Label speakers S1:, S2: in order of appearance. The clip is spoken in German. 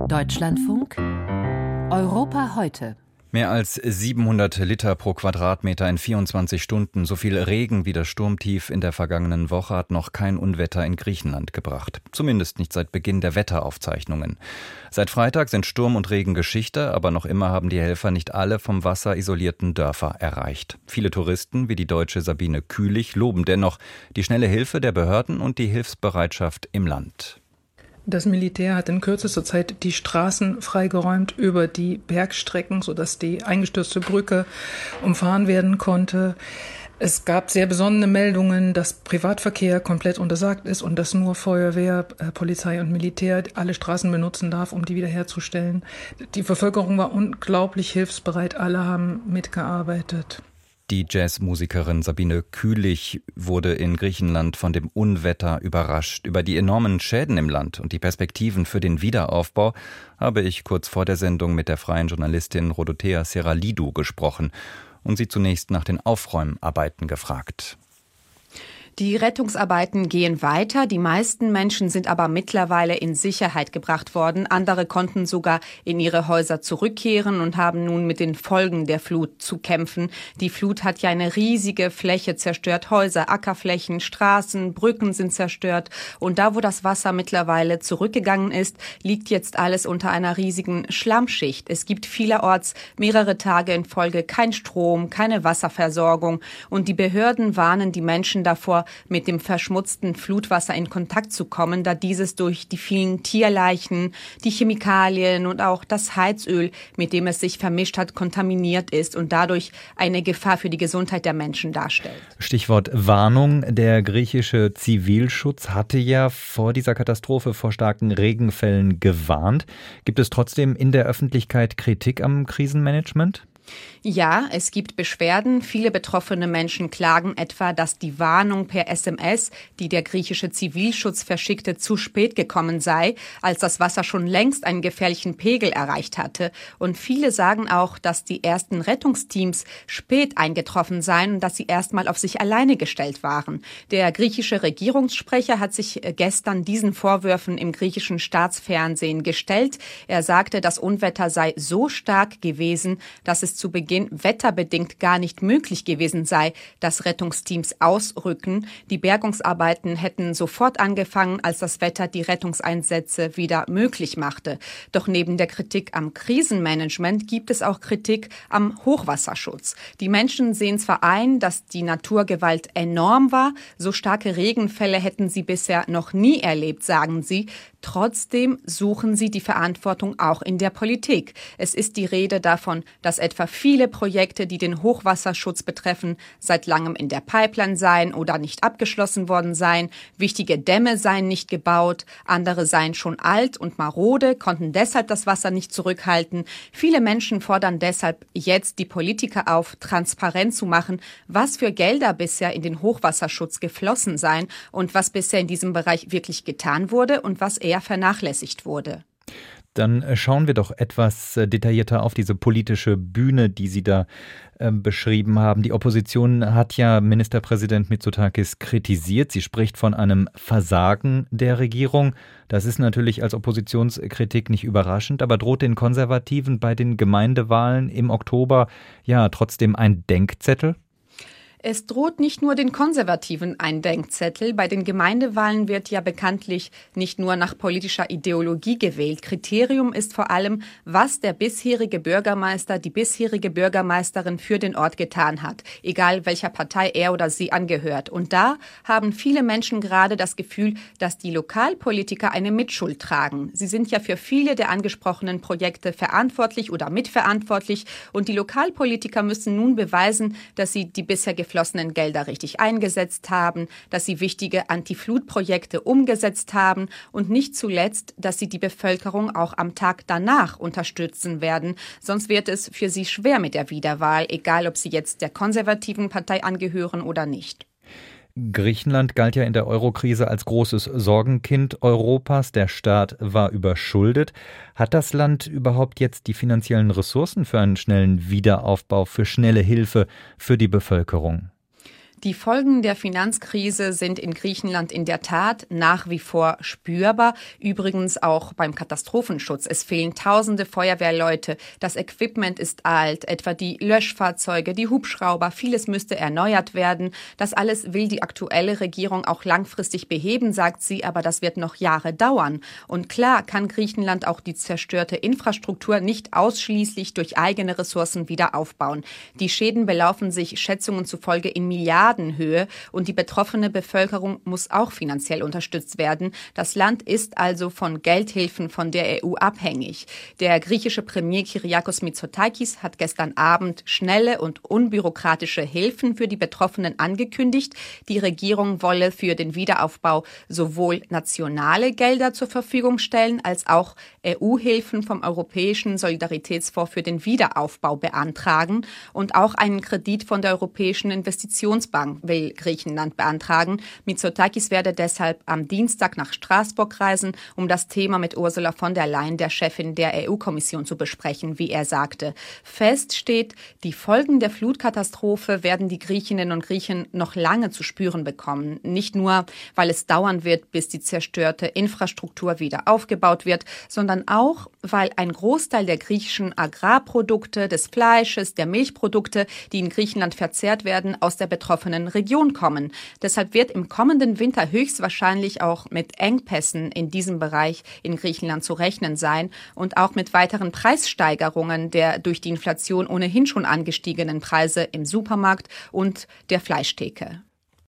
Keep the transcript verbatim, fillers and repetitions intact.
S1: Deutschlandfunk Europa heute.
S2: Mehr als siebenhundert Liter pro Quadratmeter in vierundzwanzig Stunden. So viel Regen wie das Sturmtief in der vergangenen Woche hat noch kein Unwetter in Griechenland gebracht. Zumindest nicht seit Beginn der Wetteraufzeichnungen. Seit Freitag sind Sturm und Regen Geschichte, aber noch immer haben die Helfer nicht alle vom Wasser isolierten Dörfer erreicht. Viele Touristen, wie die Deutsche Sabine Kühlich, loben dennoch die schnelle Hilfe der Behörden und die Hilfsbereitschaft im Land.
S3: Das Militär hat in kürzester Zeit die Straßen freigeräumt über die Bergstrecken, sodass die eingestürzte Brücke umfahren werden konnte. Es gab sehr besonnene Meldungen, dass Privatverkehr komplett untersagt ist und dass nur Feuerwehr, Polizei und Militär alle Straßen benutzen darf, um die wiederherzustellen. Die Bevölkerung war unglaublich hilfsbereit, alle haben mitgearbeitet.
S2: Die Jazzmusikerin Sabine Kühlich wurde in Griechenland von dem Unwetter überrascht. Über die enormen Schäden im Land und die Perspektiven für den Wiederaufbau habe ich kurz vor der Sendung mit der freien Journalistin Rodothea Seralidou gesprochen und sie zunächst nach den Aufräumarbeiten gefragt.
S4: Die Rettungsarbeiten gehen weiter. Die meisten Menschen sind aber mittlerweile in Sicherheit gebracht worden. Andere konnten sogar in ihre Häuser zurückkehren und haben nun mit den Folgen der Flut zu kämpfen. Die Flut hat ja eine riesige Fläche zerstört. Häuser, Ackerflächen, Straßen, Brücken sind zerstört. Und da, wo das Wasser mittlerweile zurückgegangen ist, liegt jetzt alles unter einer riesigen Schlammschicht. Es gibt vielerorts mehrere Tage in Folge kein Strom, keine Wasserversorgung. Und die Behörden warnen die Menschen davor, mit dem verschmutzten Flutwasser in Kontakt zu kommen, da dieses durch die vielen Tierleichen, die Chemikalien und auch das Heizöl, mit dem es sich vermischt hat, kontaminiert ist und dadurch eine Gefahr für die Gesundheit der Menschen darstellt.
S2: Stichwort Warnung. Der griechische Zivilschutz hatte ja vor dieser Katastrophe vor starken Regenfällen gewarnt. Gibt es trotzdem in der Öffentlichkeit Kritik am Krisenmanagement?
S4: Ja, es gibt Beschwerden. Viele betroffene Menschen klagen etwa, dass die Warnung per S M S, die der griechische Zivilschutz verschickte, zu spät gekommen sei, als das Wasser schon längst einen gefährlichen Pegel erreicht hatte. Und viele sagen auch, dass die ersten Rettungsteams spät eingetroffen seien und dass sie erstmal auf sich alleine gestellt waren. Der griechische Regierungssprecher hat sich gestern diesen Vorwürfen im griechischen Staatsfernsehen gestellt. Er sagte, das Unwetter sei so stark gewesen, dass es zu Beginn wetterbedingt gar nicht möglich gewesen sei, dass Rettungsteams ausrücken. Die Bergungsarbeiten hätten sofort angefangen, als das Wetter die Rettungseinsätze wieder möglich machte. Doch neben der Kritik am Krisenmanagement gibt es auch Kritik am Hochwasserschutz. Die Menschen sehen zwar ein, dass die Naturgewalt enorm war, so starke Regenfälle hätten sie bisher noch nie erlebt, sagen sie. Trotzdem suchen sie die Verantwortung auch in der Politik. Es ist die Rede davon, dass etwa viele Projekte, die den Hochwasserschutz betreffen, seit langem in der Pipeline seien oder nicht abgeschlossen worden seien. Wichtige Dämme seien nicht gebaut, andere seien schon alt und marode, konnten deshalb das Wasser nicht zurückhalten. Viele Menschen fordern deshalb jetzt die Politiker auf, transparent zu machen, was für Gelder bisher in den Hochwasserschutz geflossen seien und was bisher in diesem Bereich wirklich getan wurde und was eher vernachlässigt wurde.
S2: Dann schauen wir doch etwas detaillierter auf diese politische Bühne, die Sie da äh, beschrieben haben. Die Opposition hat ja Ministerpräsident Mitsotakis kritisiert. Sie spricht von einem Versagen der Regierung. Das ist natürlich als Oppositionskritik nicht überraschend, aber droht den Konservativen bei den Gemeindewahlen im Oktober ja trotzdem ein Denkzettel?
S4: Es droht nicht nur den Konservativen ein Denkzettel. Bei den Gemeindewahlen wird ja bekanntlich nicht nur nach politischer Ideologie gewählt. Kriterium ist vor allem, was der bisherige Bürgermeister, die bisherige Bürgermeisterin für den Ort getan hat, egal welcher Partei er oder sie angehört. Und da haben viele Menschen gerade das Gefühl, dass die Lokalpolitiker eine Mitschuld tragen. Sie sind ja für viele der angesprochenen Projekte verantwortlich oder mitverantwortlich. Und die Lokalpolitiker müssen nun beweisen, dass sie die bisher geflossenen Gelder richtig eingesetzt haben, dass sie wichtige Anti-Flut-Projekte umgesetzt haben und nicht zuletzt, dass sie die Bevölkerung auch am Tag danach unterstützen werden. Sonst wird es für sie schwer mit der Wiederwahl, egal ob sie jetzt der konservativen Partei angehören oder nicht.
S2: Griechenland galt ja in der Eurokrise als großes Sorgenkind Europas. Der Staat war überschuldet. Hat das Land überhaupt jetzt die finanziellen Ressourcen für einen schnellen Wiederaufbau, für schnelle Hilfe für die Bevölkerung?
S4: Die Folgen der Finanzkrise sind in Griechenland in der Tat nach wie vor spürbar. Übrigens auch beim Katastrophenschutz. Es fehlen tausende Feuerwehrleute. Das Equipment ist alt, etwa die Löschfahrzeuge, die Hubschrauber. Vieles müsste erneuert werden. Das alles will die aktuelle Regierung auch langfristig beheben, sagt sie, aber das wird noch Jahre dauern. Und klar kann Griechenland auch die zerstörte Infrastruktur nicht ausschließlich durch eigene Ressourcen wieder aufbauen. Die Schäden belaufen sich Schätzungen zufolge in Milliarden Höhe und die betroffene Bevölkerung muss auch finanziell unterstützt werden. Das Land ist also von Geldhilfen von der E U abhängig. Der griechische Premier Kyriakos Mitsotakis hat gestern Abend schnelle und unbürokratische Hilfen für die Betroffenen angekündigt. Die Regierung wolle für den Wiederaufbau sowohl nationale Gelder zur Verfügung stellen, als auch E U-Hilfen vom Europäischen Solidaritätsfonds für den Wiederaufbau beantragen und auch einen Kredit von der Europäischen Investitionsbank will Griechenland beantragen. Mitsotakis werde deshalb am Dienstag nach Straßburg reisen, um das Thema mit Ursula von der Leyen, der Chefin der E U-Kommission, zu besprechen, wie er sagte. Fest steht, die Folgen der Flutkatastrophe werden die Griechinnen und Griechen noch lange zu spüren bekommen. Nicht nur, weil es dauern wird, bis die zerstörte Infrastruktur wieder aufgebaut wird, sondern auch, weil ein Großteil der griechischen Agrarprodukte, des Fleisches, der Milchprodukte, die in Griechenland verzehrt werden, aus der betroffenen Region kommen. Deshalb wird im kommenden Winter höchstwahrscheinlich auch mit Engpässen in diesem Bereich in Griechenland zu rechnen sein und auch mit weiteren Preissteigerungen der durch die Inflation ohnehin schon angestiegenen Preise im Supermarkt und der Fleischtheke.